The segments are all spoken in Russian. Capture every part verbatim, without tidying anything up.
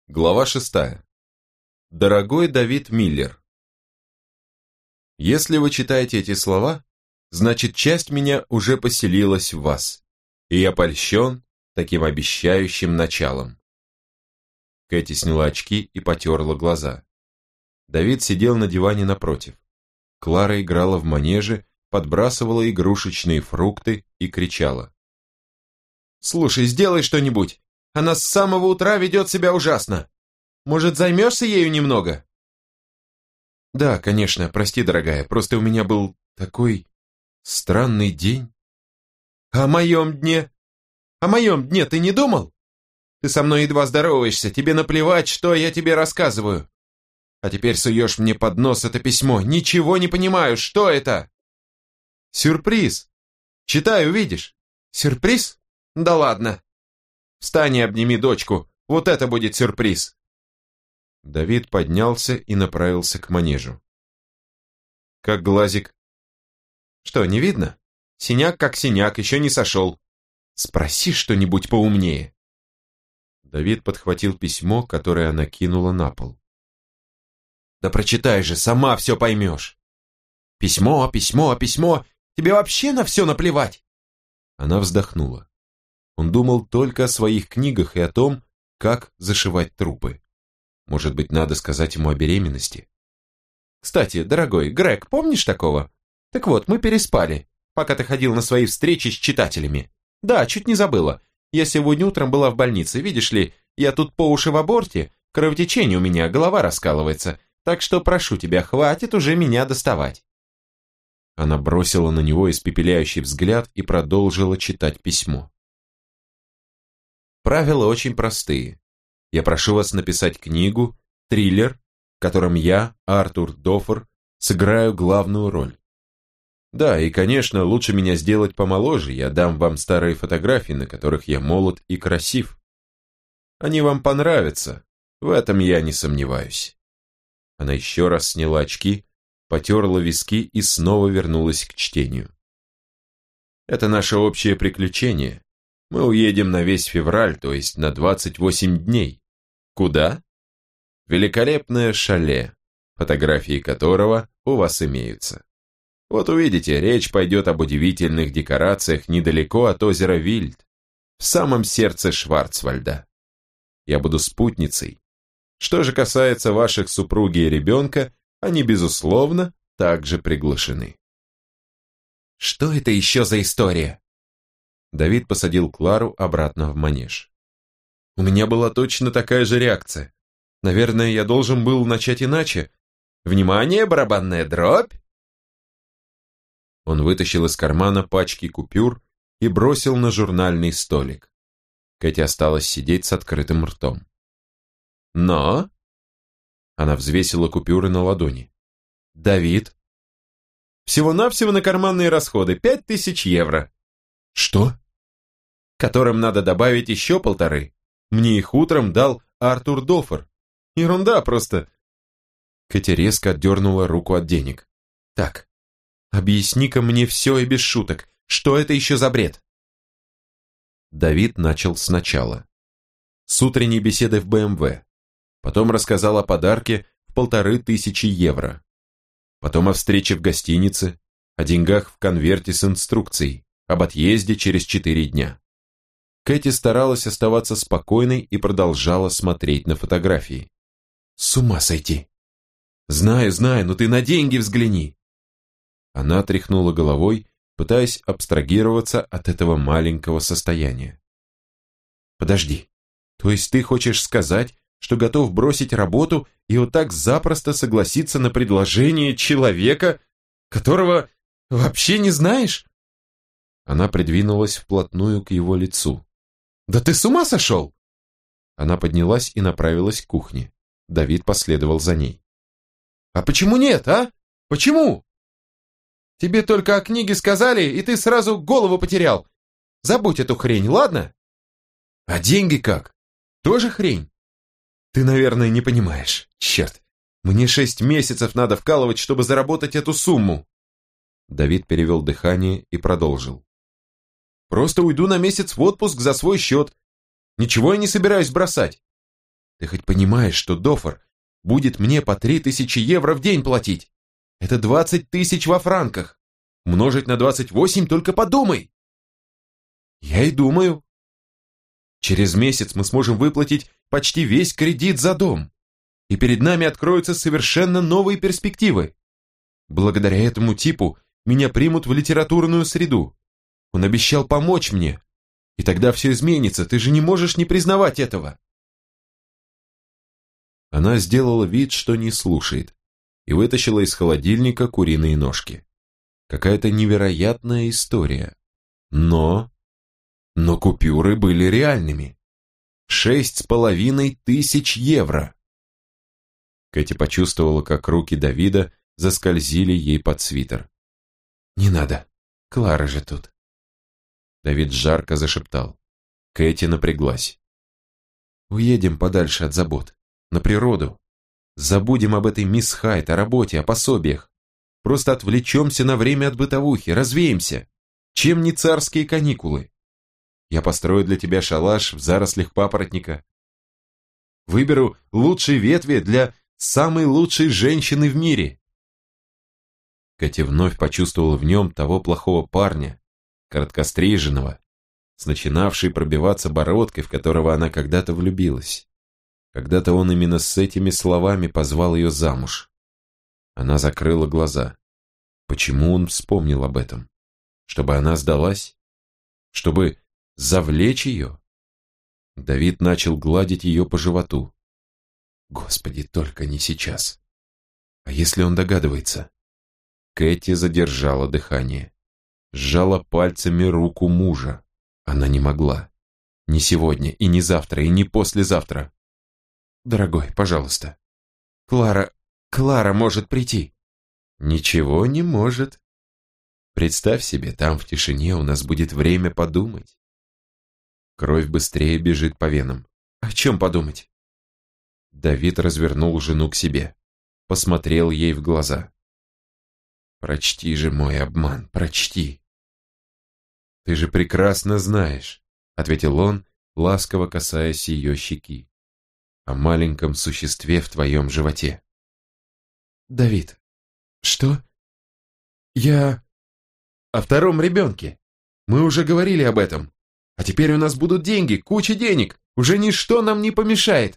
Глава шестая. Дорогой Давид Миллер. Если вы читаете эти слова, значит, часть меня уже поселилась в вас, и я польщен таким обещающим началом. Кэти сняла очки и потерла глаза. Давид сидел на диване напротив. Клара играла в манеже, подбрасывала игрушечные фрукты и кричала. «Слушай, сделай что-нибудь! Она с самого утра ведет себя ужасно! Может, займешься ею немного?» «Да, конечно, прости, дорогая, просто у меня был такой странный день». «О моем дне? О моем дне ты не думал? Ты со мной едва здороваешься, тебе наплевать, что я тебе рассказываю. А теперь суешь мне под нос это письмо, ничего не понимаю, что это?» «Сюрприз! Читай, увидишь. Сюрприз? Да ладно. Встань и обними дочку, вот это будет сюрприз». Давид поднялся и направился к манежу. «Как глазик?» «Что, не видно? Синяк как синяк, еще не сошел. Спроси что-нибудь поумнее». Давид подхватил письмо, которое она кинула на пол. «Да прочитай же, сама все поймешь. Письмо, письмо, письмо, тебе вообще на все наплевать». Она вздохнула. Он думал только о своих книгах и о том, как зашивать трупы. Может быть, надо сказать ему о беременности? «Кстати, дорогой, Грег, помнишь такого? Так вот, мы переспали, пока ты ходил на свои встречи с читателями. Да, чуть не забыла. Я сегодня утром была в больнице, видишь ли, я тут по уши в аборте, кровотечение у меня, голова раскалывается, так что прошу тебя, хватит уже меня доставать». Она бросила на него испепеляющий взгляд и продолжила читать письмо. «Правила очень простые. Я прошу вас написать книгу, триллер, в котором я, Артур Доффер, сыграю главную роль. Да, и, конечно, лучше меня сделать помоложе, я дам вам старые фотографии, на которых я молод и красив. Они вам понравятся, в этом я не сомневаюсь». Она еще раз сняла очки, потерла виски и снова вернулась к чтению. «Это наше общее приключение. Мы уедем на весь февраль, то есть на двадцать восемь дней. Куда? Великолепное шале, фотографии которого у вас имеются. Вот увидите, речь пойдет об удивительных декорациях недалеко от озера Вильд, в самом сердце Шварцвальда. Я буду спутницей. Что же касается ваших супруги и ребенка, они, безусловно, также приглашены». «Что это еще за история?» Давид посадил Клару обратно в манеж. «У меня была точно такая же реакция. Наверное, я должен был начать иначе. Внимание, барабанная дробь!» Он вытащил из кармана пачки купюр и бросил на журнальный столик. Кэти осталась сидеть с открытым ртом. «Но?» Она взвесила купюры на ладони. «Давид?» «Всего-навсего на карманные расходы, пять тысяч евро». «Что?» «Которым надо добавить еще полторы. Мне их утром дал Артур Доффер. Ерунда просто». Кэти резко отдернула руку от денег. «Так, объясни-ка мне все и без шуток. Что это еще за бред?» Давид начал сначала. С утренней беседы в бэ эм вэ. Потом рассказал о подарке в полторы тысячи евро. Потом о встрече в гостинице, о деньгах в конверте с инструкцией, об отъезде через четыре дня. Кэти старалась оставаться спокойной и продолжала смотреть на фотографии. «С ума сойти!» «Знаю, знаю, но ты на деньги взгляни!» Она тряхнула головой, пытаясь абстрагироваться от этого маленького состояния. «Подожди, то есть ты хочешь сказать, что готов бросить работу и вот так запросто согласиться на предложение человека, которого вообще не знаешь?» Она придвинулась вплотную к его лицу. «Да ты с ума сошел?» Она поднялась и направилась к кухне. Давид последовал за ней. «А почему нет, а? Почему? Тебе только о книге сказали, и ты сразу голову потерял. Забудь эту хрень, ладно? А деньги как? Тоже хрень? Ты, наверное, не понимаешь. Черт, мне шесть месяцев надо вкалывать, чтобы заработать эту сумму». Давид перевел дыхание и продолжил. «Просто уйду на месяц в отпуск за свой счет. Ничего я не собираюсь бросать». Ты хоть понимаешь, что Дофор будет мне по три тысячи евро в день платить? Это двадцать тысяч во франках. Умножить на двадцать восемь, только подумай. Я и думаю. Через месяц мы сможем выплатить почти весь кредит за дом. И перед нами откроются совершенно новые перспективы. Благодаря этому типу меня примут в литературную среду. Он обещал помочь мне. И тогда все изменится, ты же не можешь не признавать этого. Она сделала вид, что не слушает, и вытащила из холодильника куриные ножки. Какая-то невероятная история. Но... Но купюры были реальными. Шесть с половиной тысяч евро. Кэти почувствовала, как руки Давида заскользили ей под свитер. «Не надо, Клара же тут». Давид жарко зашептал. Кэти напряглась. «Уедем подальше от забот, на природу. Забудем об этой мисс Хайт, о работе, о пособиях. Просто отвлечемся на время от бытовухи, развеемся. Чем не царские каникулы? Я построю для тебя шалаш в зарослях папоротника. Выберу лучшие ветви для самой лучшей женщины в мире». Кэти вновь почувствовала в нем того плохого парня, короткостриженного, с начинавшей пробиваться бородкой, в которого она когда-то влюбилась. Когда-то он именно с этими словами позвал ее замуж. Она закрыла глаза. Почему он вспомнил об этом? Чтобы она сдалась? Чтобы завлечь ее? Давид начал гладить ее по животу. Господи, только не сейчас. А если он догадывается? Кэти задержала дыхание. Сжала пальцами руку мужа. Она не могла. Ни сегодня, и не завтра, и не послезавтра. «Дорогой, пожалуйста. Клара... Клара может прийти». «Ничего не может. Представь себе, там в тишине у нас будет время подумать». Кровь быстрее бежит по венам. «О чем подумать?» Давид развернул жену к себе. Посмотрел ей в глаза. «Прочти же мой обман, прочти». «Ты же прекрасно знаешь», — ответил он, ласково касаясь ее щеки, «о маленьком существе в твоем животе». «Давид, что?» «Я...» «О втором ребенке. Мы уже говорили об этом. А теперь у нас будут деньги, куча денег. Уже ничто нам не помешает».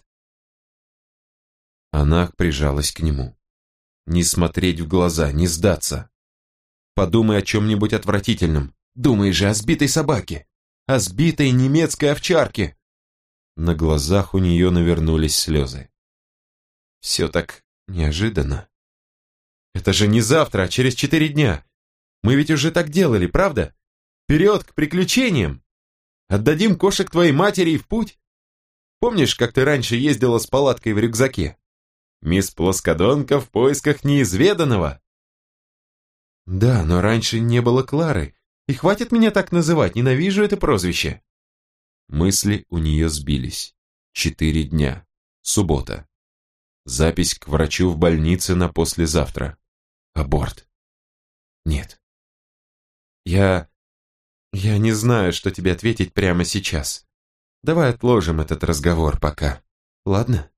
Она прижалась к нему. Не смотреть в глаза, не сдаться. Подумай о чем-нибудь отвратительном. Думай же о сбитой собаке, о сбитой немецкой овчарке. На глазах у нее навернулись слезы. Все так неожиданно. Это же не завтра, а через четыре дня. Мы ведь уже так делали, правда? Вперед к приключениям. Отдадим кошек твоей матери и в путь. Помнишь, как ты раньше ездила с палаткой в рюкзаке? Мисс Плоскодонка в поисках неизведанного. Да, но раньше не было Клары. И хватит меня так называть, ненавижу это прозвище. Мысли у нее сбились. Четыре дня. Суббота. Запись к врачу в больнице на послезавтра. Аборт. Нет. Я... Я не знаю, что тебе ответить прямо сейчас. Давай отложим этот разговор пока. Ладно?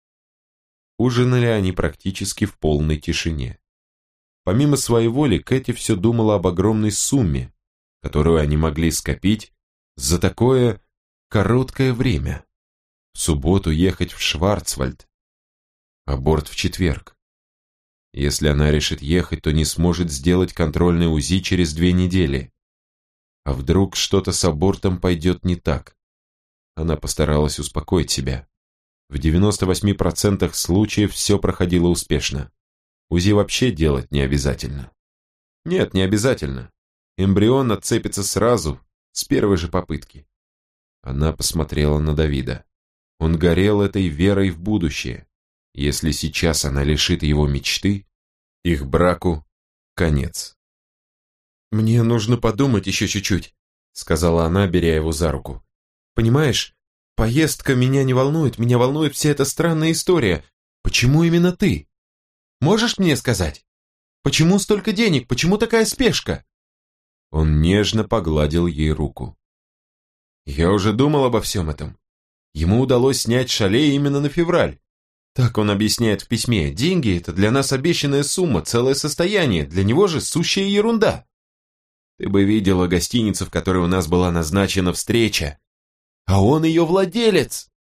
Ужинали они практически в полной тишине. Помимо своей воли, Кэти все думала об огромной сумме, которую они могли скопить за такое короткое время. В субботу ехать в Шварцвальд, аборт в четверг. Если она решит ехать, то не сможет сделать контрольное УЗИ через две недели. А вдруг что-то с абортом пойдет не так? Она постаралась успокоить себя. В девяноста восьми процентах случаев все проходило успешно. УЗИ вообще делать не обязательно. Нет, не обязательно. Эмбрион отцепится сразу, с первой же попытки. Она посмотрела на Давида. Он горел этой верой в будущее. Если сейчас она лишит его мечты, их браку конец. «Мне нужно подумать еще чуть-чуть», — сказала она, беря его за руку. «Понимаешь, поездка меня не волнует, меня волнует вся эта странная история. Почему именно ты? Можешь мне сказать? Почему столько денег? Почему такая спешка?» Он нежно погладил ей руку. «Я уже думал обо всем этом. Ему удалось снять шале именно на февраль. Так он объясняет в письме. Деньги – это для нас обещанная сумма, целое состояние, для него же сущая ерунда. Ты бы видела гостиницу, в которой у нас была назначена встреча. А он ее владелец.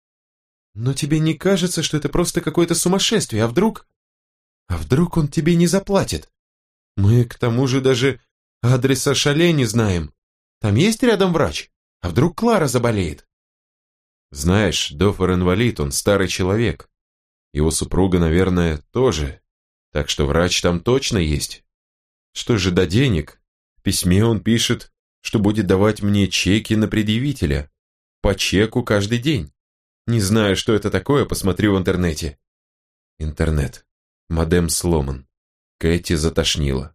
Но тебе не кажется, что это просто какое-то сумасшествие, а вдруг... А вдруг он тебе не заплатит? Мы, к тому же, даже адреса шале не знаем. Там есть рядом врач? А вдруг Клара заболеет? Знаешь, Доффер инвалид, он старый человек. Его супруга, наверное, тоже. Так что врач там точно есть. Что же до денег? В письме он пишет, что будет давать мне чеки на предъявителя. По чеку каждый день. Не знаю, что это такое, посмотрю в интернете. Интернет. Модем сломан. Кэти затошнила.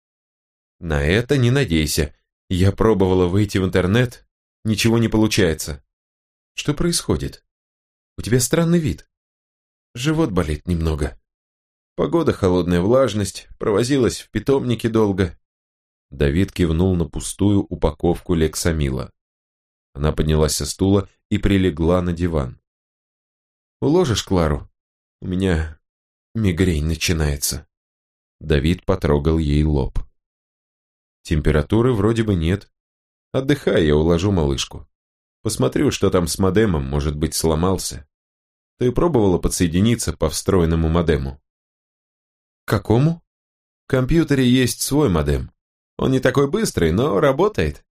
На это не надейся. Я пробовала выйти в интернет. Ничего не получается. Что происходит? У тебя странный вид. Живот болит немного. Погода холодная, влажность, провозилась в питомнике долго. Давид кивнул на пустую упаковку лексамила. Она поднялась со стула и прилегла на диван. «Уложишь Клару? У меня мигрень начинается». Давид потрогал ей лоб. «Температуры вроде бы нет. Отдыхай, я уложу малышку. Посмотрю, что там с модемом, может быть, сломался. Ты пробовала подсоединиться по встроенному модему?» «Какому?» «В компьютере есть свой модем. Он не такой быстрый, но работает».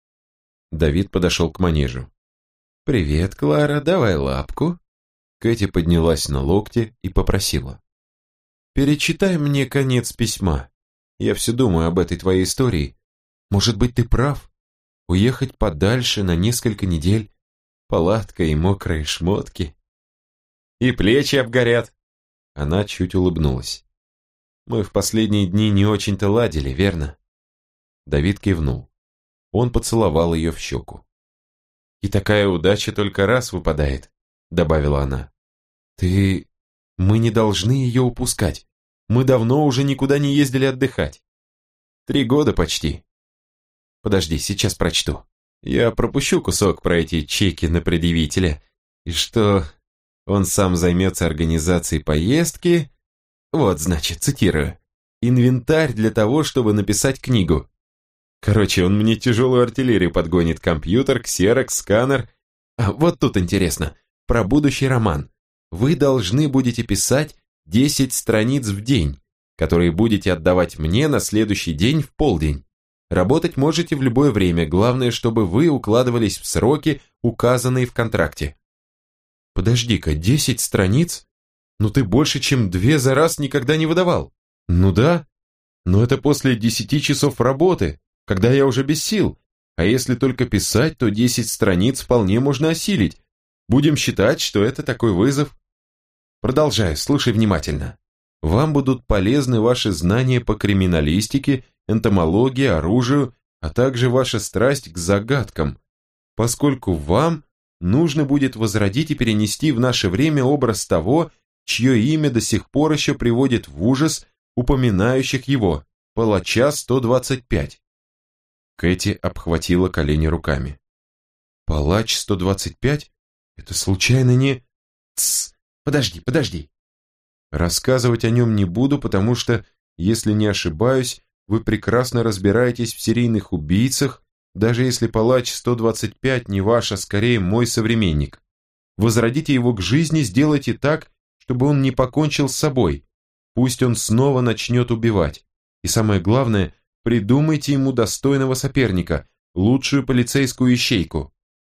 Давид подошел к манежу. «Привет, Клара, давай лапку». Кэти поднялась на локте и попросила. «Перечитай мне конец письма. Я все думаю об этой твоей истории. Может быть, ты прав? Уехать подальше на несколько недель. Палатка и мокрые шмотки. И плечи обгорят». Она чуть улыбнулась. «Мы в последние дни не очень-то ладили, верно?» Давид кивнул. Он поцеловал ее в щеку. «И такая удача только раз выпадает», — добавила она. «Ты... Мы не должны ее упускать. Мы давно уже никуда не ездили отдыхать. Три года почти. Подожди, сейчас прочту. Я пропущу кусок про эти чеки на предъявителя, и что он сам займется организацией поездки. Вот, значит, цитирую. Инвентарь для того, чтобы написать книгу. Короче, он мне тяжелую артиллерию подгонит, компьютер, ксерокс, сканер. А вот тут интересно, про будущий роман. Вы должны будете писать десять страниц в день, которые будете отдавать мне на следующий день в полдень. Работать можете в любое время, главное, чтобы вы укладывались в сроки, указанные в контракте. Подожди-ка, десять страниц? Ну ты больше, чем две за раз никогда не выдавал. Ну да, но это после десяти часов работы, когда я уже без сил. А если только писать, то десять страниц вполне можно осилить. Будем считать, что это такой вызов. Продолжай, слушай внимательно. Вам будут полезны ваши знания по криминалистике, энтомологии, оружию, а также ваша страсть к загадкам, поскольку вам нужно будет возродить и перенести в наше время образ того, чье имя до сих пор еще приводит в ужас упоминающих его, палача сто двадцать пять. Кэти обхватила колени руками. Палач сто двадцать пять? Это случайно не... Тссс, подожди, подожди. Рассказывать о нем не буду, потому что, если не ошибаюсь, вы прекрасно разбираетесь в серийных убийцах, даже если палач сто двадцать пять не ваш, а скорее мой современник. Возродите его к жизни, сделайте так, чтобы он не покончил с собой. Пусть он снова начнет убивать. И самое главное, придумайте ему достойного соперника, лучшую полицейскую ищейку.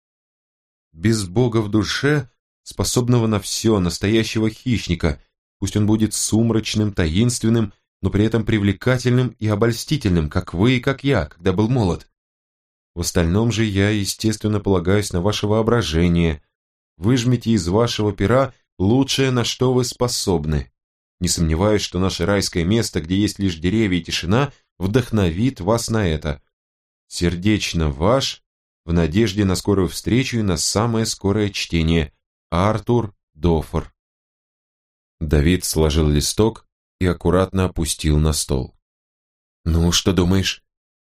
Без Бога в душе, способного на все, настоящего хищника, пусть он будет сумрачным, таинственным, но при этом привлекательным и обольстительным, как вы и как я, когда был молод. В остальном же я, естественно, полагаюсь на ваше воображение. Выжмите из вашего пера лучшее, на что вы способны. Не сомневаюсь, что наше райское место, где есть лишь деревья и тишина, вдохновит вас на это. Сердечно ваш, в надежде на скорую встречу и на самое скорое чтение. Артур Доффер. Давид сложил листок и аккуратно опустил на стол. «Ну, что думаешь?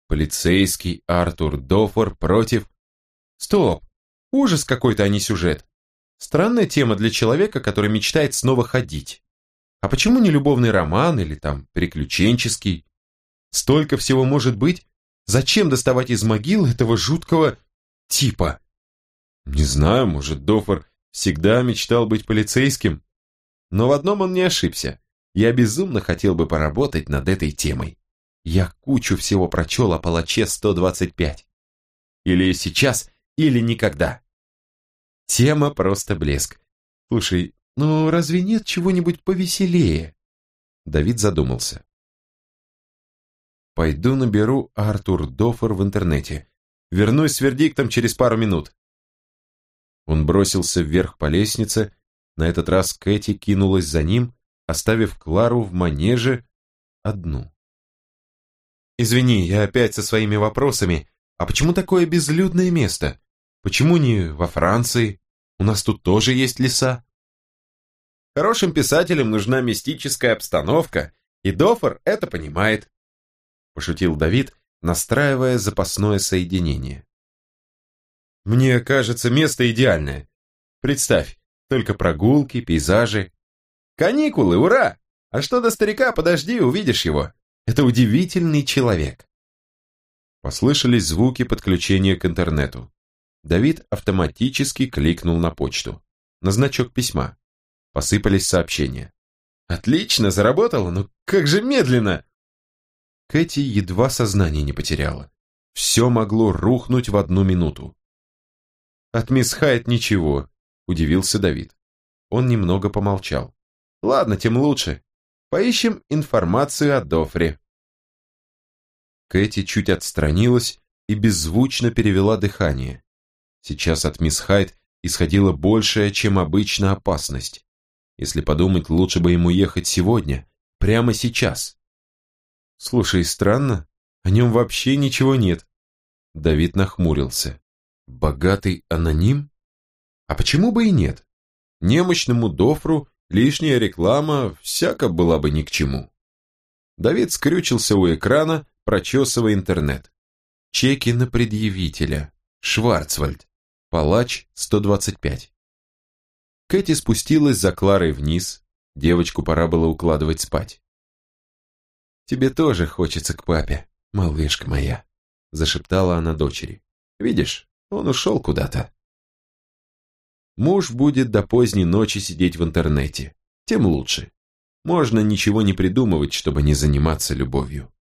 Полицейский Артур Доффер против...» «Стоп! Ужас какой-то, а не сюжет. Странная тема для человека, который мечтает снова ходить. А почему не любовный роман или там приключенческий? Столько всего может быть. Зачем доставать из могилы этого жуткого типа? Не знаю, может, Доффор всегда мечтал быть полицейским. Но в одном он не ошибся. Я безумно хотел бы поработать над этой темой. Я кучу всего прочел о палаче сто двадцать пять. Или сейчас, или никогда. Тема просто блеск. Слушай, ну разве нет чего-нибудь повеселее? Давид задумался. Пойду наберу Артур Доффор в интернете. Вернусь с вердиктом через пару минут. Он бросился вверх по лестнице. На этот раз Кэти кинулась за ним, оставив Клару в манеже одну. «Извини, я опять со своими вопросами. А почему такое безлюдное место? Почему не во Франции? У нас тут тоже есть леса». Хорошим писателям нужна мистическая обстановка, и Доффор это понимает, пошутил Давид, настраивая запасное соединение. Мне кажется, место идеальное. Представь, только прогулки, пейзажи. Каникулы, ура! А что до старика, подожди, увидишь его. Это удивительный человек. Послышались звуки подключения к интернету. Давид автоматически кликнул на почту, на значок письма. Посыпались сообщения. Отлично, заработало, но как же медленно! Кэти едва сознание не потеряла. Все могло рухнуть в одну минуту. От мисс Хайт ничего, удивился Давид. Он немного помолчал. Ладно, тем лучше. Поищем информацию о Доффре. Кэти чуть отстранилась и беззвучно перевела дыхание. Сейчас от мисс Хайт исходила большая, чем обычно, опасность. Если подумать, лучше бы ему ехать сегодня, прямо сейчас. Слушай, странно, о нем вообще ничего нет. Давид нахмурился. Богатый аноним? А почему бы и нет? Немощному Доффру лишняя реклама всяко была бы ни к чему. Давид скрючился у экрана, прочесывая интернет. Чеки на предъявителя. Шварцвальд. Палач сто двадцать пять. Кэти спустилась за Кларой вниз. Девочку пора было укладывать спать. «Тебе тоже хочется к папе, малышка моя», зашептала она дочери. «Видишь, он ушел куда-то». Муж будет до поздней ночи сидеть в интернете. Тем лучше. Можно ничего не придумывать, чтобы не заниматься любовью.